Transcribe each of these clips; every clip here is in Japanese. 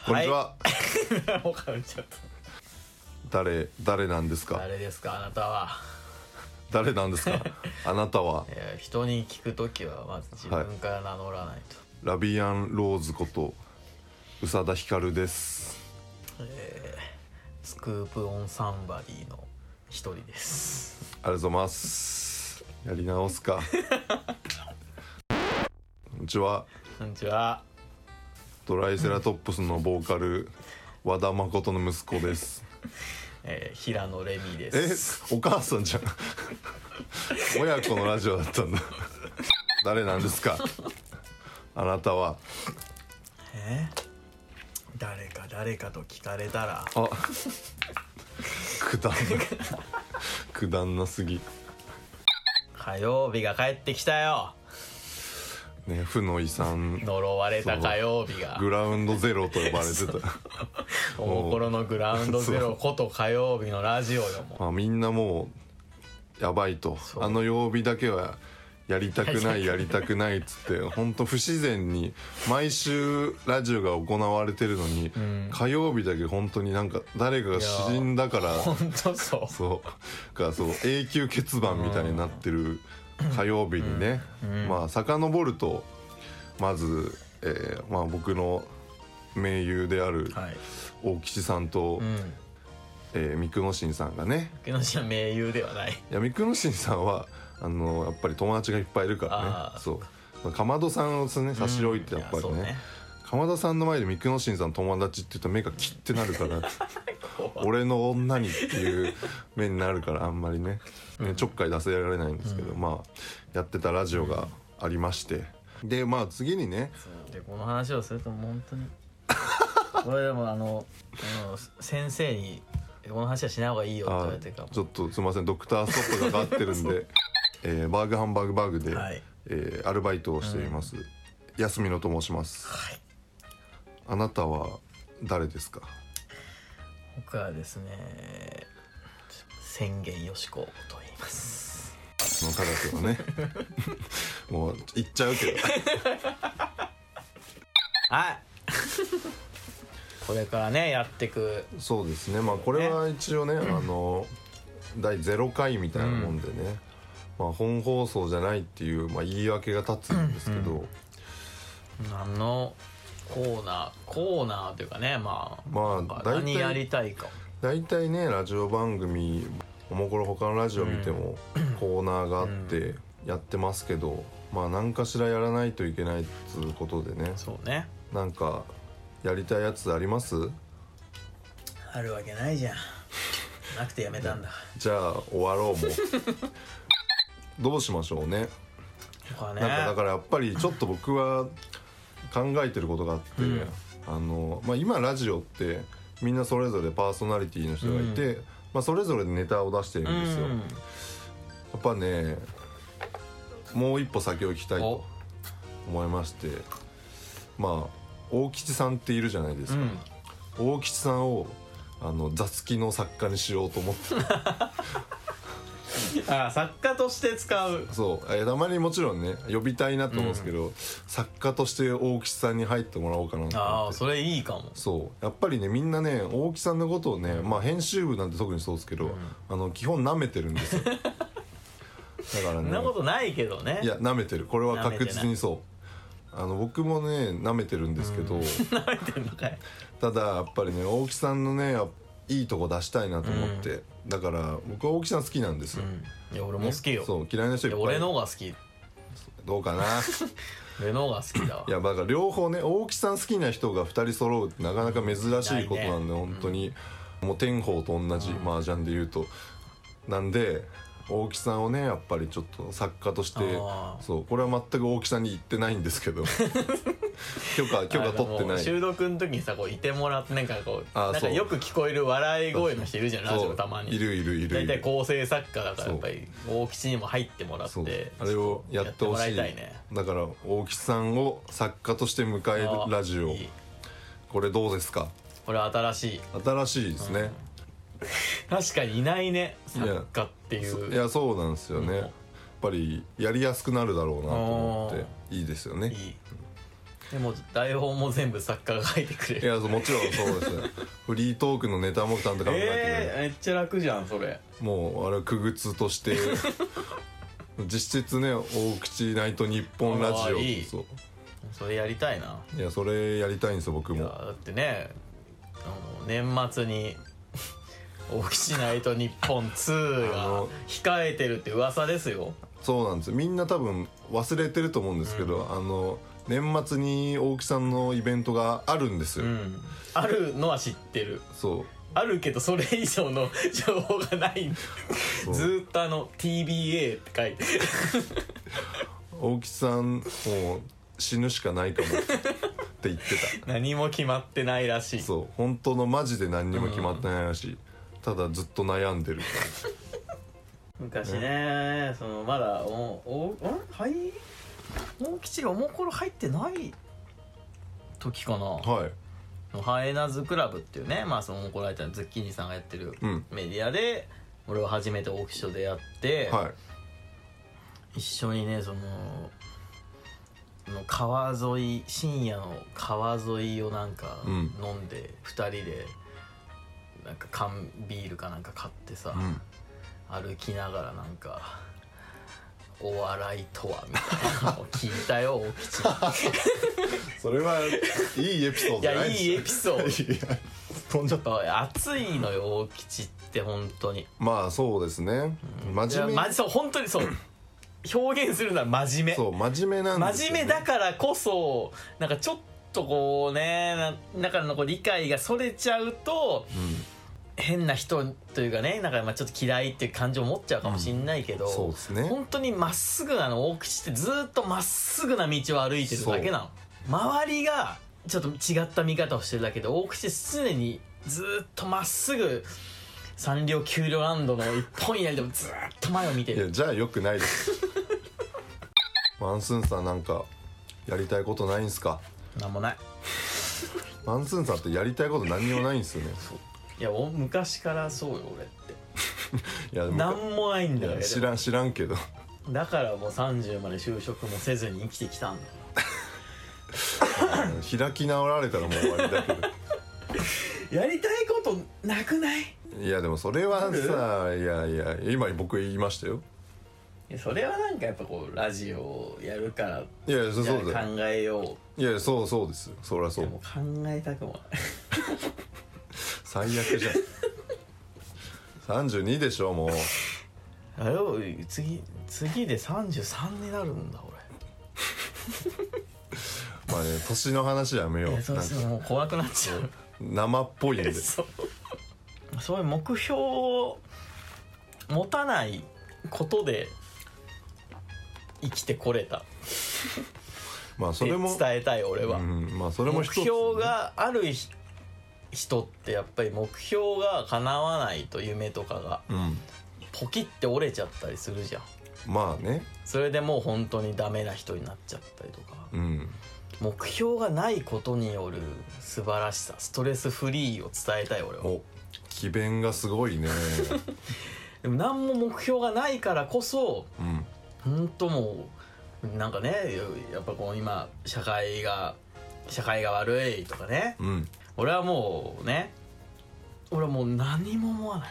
こんにちは。 もうかぶっちゃった。 誰なんですか。 誰ですかあなたは。 誰なんですかあなたは。 人に聞くときはまず自分から名乗らないと。 ラビアンローズこと宇佐田ヒカルです。 スクープオンサンバディの一人です。 ありがとうございます。やり直すかこんにちは。 こんにちは。 トライセラトップスのボーカル和田誠の息子です。 平野レミです。 お母さんじゃん親子のラジオだったんだ誰なんですかあなたは。 誰かと聞かれたら、 あくだんなすぎ火曜日が帰ってきたよね。負の遺産、 呪われた火曜日がグラウンドゼロと呼ばれてたおもころのグラウンドゼロこと火曜日のラジオよ。もうみんなもうやばいと、あの曜日だけはやりたくないっつって本当不自然に毎週ラジオが行われてるのに、火曜日だけ本当になんか誰かが死んだから本当そう永久欠番みたいになってる火曜日にね、遡るとまず、僕の盟友である大吉さんと、三久野伸さんがね。 三久野伸は盟友ではない。 いや三久野伸さんはやっぱり友達がいっぱいいるからね。そうかまどさんをね差し置いて、やっぱりね、鎌田さんの前で三久野伸さん友達って言ったら目がキッてなるから俺の女にっていう目になるから、あんまりねちょっかい出せられないんですけど、やってたラジオがありまして、で次にね、 でこの話をすると本当にこれでも先生にこの話はしない方がいいよって言われてから、 ちょっとすいません、ドクターストップがかかってるんでバーグハンバーグバーグで、アルバイトをしています、安見野と申します。あなたは誰ですか。 僕はですね、宣言よしこと言います。 の科学はねもう言っちゃうけどはいこれからねやってく。 そうですね、これは一応ね第0回みたいなもんでね、本放送じゃないっていう言い訳が立つんですけど、 何のコーナーというかね、何やりたいか。 大体ねラジオ番組おもころ他のラジオ見てもコーナーがあってやってますけど、何かしらやらないといけないっつうことでね。 そうね。 なんかやりたいやつあります？ あるわけないじゃん。なくてやめたんだ。 じゃあ終わろうもうどうしましょうね。だからやっぱりちょっと僕は考えてることがあって、今ラジオってみんなそれぞれパーソナリティの人がいて、それぞれネタを出してるんですよ。やっぱねもう一歩先を行きたいと思いまして、大吉さんっているじゃないですか、大吉さんを雑記の作家にしようと思って作家として使う。 そうたまにもちろんね呼びたいなと思うんですけど、作家として大吉さんに入ってもらおうかなと思って。 それいいかも。 そうやっぱりねみんなね大吉さんのことをね、編集部なんて特にそうですけど、基本舐めてるんですよだからね、 そんなことないけどね。 いや舐めてる、これは確実にそう。僕もね舐めてるんですけど、 舐めてんのかい。 ただやっぱりね大木さんのねいいとこ出したいなと思って、だから僕は大木さん好きなんですよ。 いや俺も好きよ。 そう嫌いな人いっぱい。 俺の方が好き。 どうかな俺の方が好きだわ。 いやだから両方ね、大木さん好きな人が2人揃うってなかなか珍しいことなんで、本当にもう天宝と同じ麻雀で言うとなんで、大木さんをねやっぱりちょっと作家として、そうこれは全く大木さんに言ってないんですけど許可取ってない。 収録の時にさこういてもらってなんかよく聞こえる笑い声の人いるじゃん、ラジオたまに。 いる大体構成作家だからやっぱり大吉にも入ってもらってあれをやってほしい。だから大吉さんを作家として迎えるラジオ、これどうですか。 これ新しいですね、 確かにいないね作家っていう。 いやそうなんですよね、やっぱりやりやすくなるだろうなと思って。いいですよね。 でも台本も全部作家が書いてくれる。 いやもちろんそうですよフリートークのネタもちゃんと考えてくれる、 めっちゃ楽じゃんそれ。 もうあれ区別として実質ね大口ナイト日本ラジオいいそうそれやりたいな。 いやそれやりたいんですよ僕も。 いやだってね年末に大吉ナイト日本2が控えてるって噂ですよ。 そうなんですよ、みんな多分忘れてると思うんですけど、年末に大木さんのイベントがあるんですよ、 あるのは知ってる。 そうあるけどそれ以上の情報がないずーっとTBA って書いて大木さんもう死ぬしかないかもって言ってた何も決まってないらしい。 そう本当のマジで何にも決まってないらしい、ただずっと悩んでる昔ねそのまだ大吉がおもころ入ってない時かな。 はいハエナズクラブっていうね、まあそのおもころライターのズッキーニさんがやってるメディアで、俺は初めて大吉と出会って、 はい一緒にねその川沿い深夜の川沿いをなんか飲んで、2人でなんか缶ビールかなんか買ってさ、歩きながらなんかお笑いとはみたいなのを聞いたよ大吉それはいいエピソードじゃないですいやいいエピソードいや飛んじゃった熱いのよ大吉って本当に。 まあそうですね、真面目そう本当にそう表現するなら真面目。 そう真面目なんですよ、ね、 真面目だからこそなんかちょっとこうね中のこう理解がそれちゃうと、変な人というかねなんかまあちょっと嫌いっていう感情を持っちゃうかもしれないけど、 そうですね、 本当にまっすぐなの大口ってずっとまっすぐな道を歩いてるだけなの。周りがちょっと違った見方をしてるだけで大口常にずっとまっすぐサンリオキューロランドの一本やりでもずっと前を見てる。 いやじゃあよくないですマンスーンさんなんかやりたいことないんすか？ なんもない。 マンスーンさんってやりたいこと何にもないんですよね。 いや昔からそうよ俺っていやなんもないんだよ。 知らんけどだからもう30まで就職もせずに生きてきたんだよ開き直られたらもう終わりだけどやりたいことなくない？ いやでもそれはさいや今僕言いましたよ。 いやそれはなんかやっぱこうラジオをやるからいやそうじゃあだよ考えよう。 いやそうですよそりゃそう。 でも考えたくもない最悪じゃん32でしょもう。 あれを次で33になるんだ俺まあね年の話やめよう。 いやそうもう怖くなっちゃう生っぽいんでそういう目標を持たないことで生きてこれたまあそれも伝えたい俺は、 まあそれも一つ、 目標がある人ってやっぱり目標が叶わないと夢とかがポキって折れちゃったりするじゃん。 まあねそれでもう本当にダメな人になっちゃったりとか、目標がないことによる素晴らしさストレスフリーを伝えたい俺は。 お詭弁がすごいねでも何も目標がないからこそ、本当もうなんかねやっぱこう今社会が悪いとかね、俺はもうね何も思わない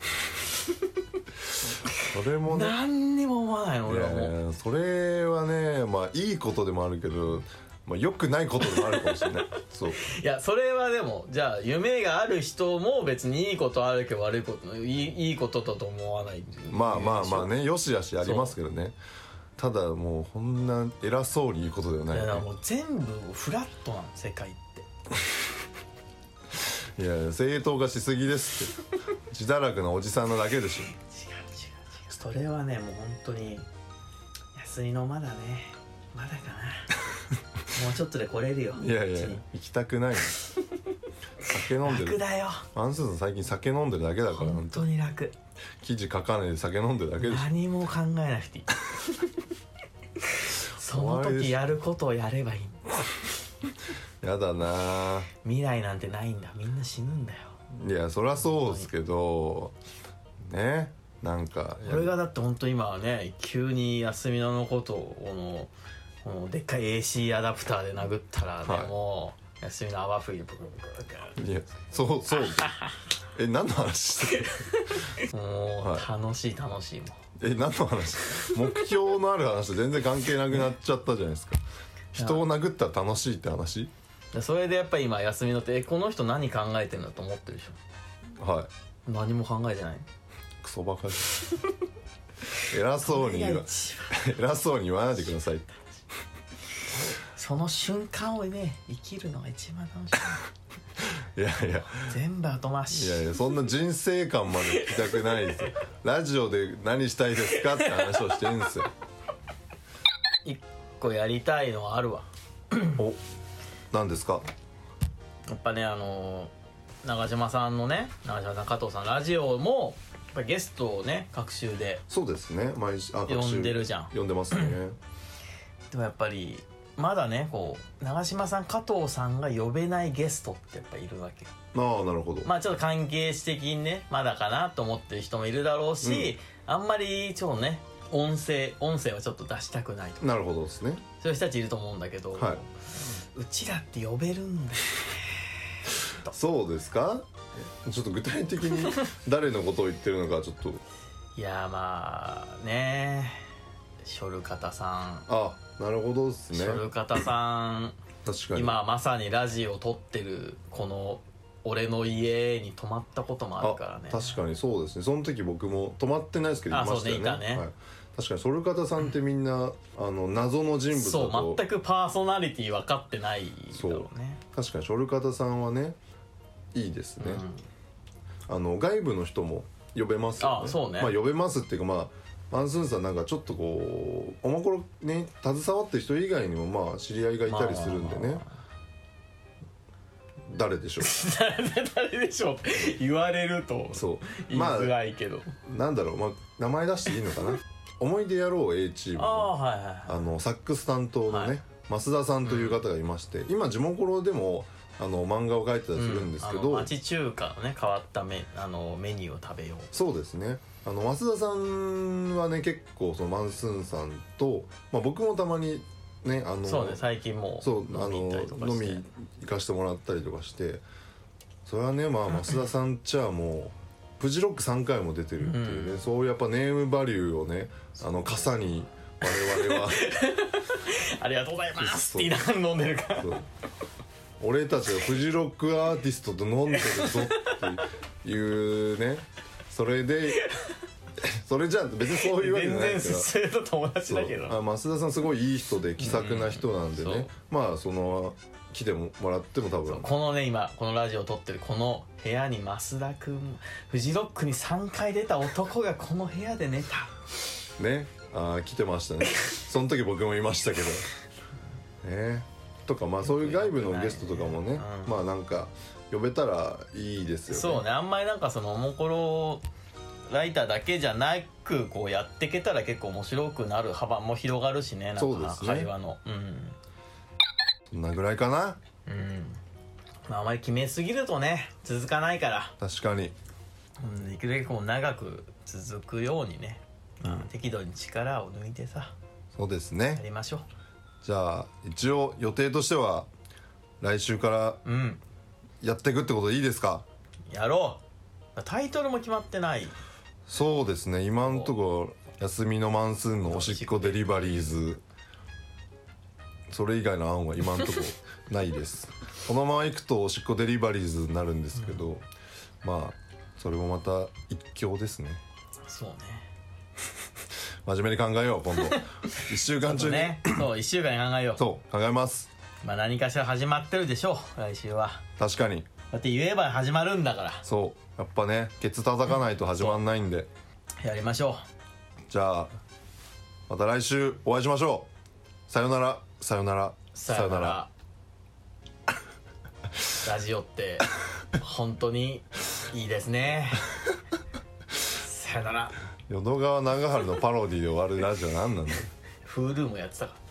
それもね何にも思わないの俺はもう。 いやそれはねまあいいことでもあるけど、まあ、良くないことでもあるかもしれないそういやそれはでもじゃあ夢がある人も別にいいことあるけど悪いこといいことだと思わない。 まあねよしあしありますけどね。ただもうこんな偉そうに言うことではない、 いやだからもう全部フラットなの世界っていや正当化しすぎですって自堕落なおじさんなだけでしょ。 違うそれはねもう本当に安井のまだねまだかなもうちょっとで来れるよいや行きたくないの酒飲んでる楽だよ。 マンスーさん最近酒飲んでるだけだから本当に楽。 記事書かないで酒飲んでるだけでしょ。 何も考えなくていいその時やることをやればいい。 やだな。 未来なんてないんだみんな死ぬんだよ。 いやそりゃそうですけどねなんか俺がだって本当今はね急に休みのことをもうでっかい AC アダプターで殴ったらね、 はい、 もう休みの泡吹いてブクブク。 いやそう何の話してるもう、はい、楽しいもん。 何の話目標のある話と全然関係なくなっちゃったじゃないですか。人を殴ったら楽しいって話。 それでやっぱり今休みのってこの人何考えてんだと思ってるでしょ。はい。 何も考えてない。 クソバカ偉そうに言わないでください。 その瞬間をね生きるのが一番楽しい。 いやいや全部後回し。 いやそんな人生観まで聞きたくないですよ。ラジオで何したいですかって話をしてるんですよ。 一個やりたいのはあるわ。 お、何ですか。 やっぱね長嶋さん加藤さんラジオもやっぱゲストをね各週でそうですね毎週呼んでるじゃん。 呼んでますね。 でもやっぱりまだねこう長嶋さん加藤さんが呼べないゲストってやっぱいるわけ。 ああなるほど。 まあちょっと関係値的にねまだかなと思ってる人もいるだろうし、あんまりちょっとね音声はちょっと出したくないとか。 なるほどですね。 そういう人たちいると思うんだけど、はい、うちらって呼べるんだよね。 そうですか。ちょっと具体的に誰のことを言ってるのかちょっと。 いやまあねショルカタさん。 あ、なるほどですね。 ショルカタさん確かに今まさにラジオ撮ってるこの俺の家に泊まったこともあるからね。 確かにそうですね。その時僕も泊まってないですけどいましたよね。 そうね、いたね、 はい、確かにソルカタさんってみんな謎の人物だとそう全くパーソナリティ分かってないだろうね。 確かにソルカタさんはねいいですね、外部の人も呼べますよね。 あ、そうね。 まあ呼べますっていうかまあマンスーンさんなんかちょっとこうおもころね携わってる人以外にもまあ知り合いがいたりするんでね、誰でしょう誰でしょうって言われるとそう言いづらいけど、 なんだろう、まあ、名前出していいのかな思い出やろう A チームのサックス担当のね、増田さんという方がいまして、今地元コロでも漫画を描いてたりするんですけど、 町中華のね変わったメニューを食べよう。 そうですね。増田さんはね結構そのマンスーンさんと、まあ、僕もたまにねそうね最近も飲み行かしてもらったりとかして、それはねまあ増田さんちはもうフジロック3回も出てるっていうね、そういうやっぱネームバリューをね傘に我々はありがとうございますって言いながら飲んでるから俺たちがフジロックアーティストと飲んでるぞっていうね、それでそれじゃあ別にそういうわけじゃないですけど全然友達だけど増田さんすごいいい人で気さくな人なんでね、まあ来てもらっても多分このね今このラジオを撮ってるこの部屋に増田君フジロックに3回出た男がこの部屋で寝たね。来てましたねその時僕もいましたけどねとかまあそういう外部のゲストとかもね、まあなんか呼べたらいいですよね。 そうね、あんまりなんかそのおもころライターだけじゃなくこうやっていけたら結構面白くなる幅も広がるしね、なんか会話のそんなぐらいかな。 まああまり決めすぎるとね続かないから、 確かに、 できるだけこう長く続くようにね、適度に力を抜いてさ、 そうですね、 やりましょう。 じゃあ一応予定としては来週からやっていくってことでいいですか？ やろう。タイトルも決まってない。 そうですね、今んとこ休みのマンスーンのおしっこデリバリーズ、それ以外の案は今んとこないですこのままいくとおしっこデリバリーズになるんですけど、まあそれもまた一興ですね。 そうね真面目に考えよう今度1週間中にね、そう1週間に考えよう。 そう考えます。 まあ何かしら始まってるでしょう来週は。 確かに、 だって言えば始まるんだから。 そうやっぱねケツ叩かないと始まんないんで、 やりましょう。 じゃあまた来週お会いしましょう。さよならさよならさよならラジオって本当にいいですねさよなら。 淀川長春のパロディで終わるラジオ何なんだよ Huluもやってたから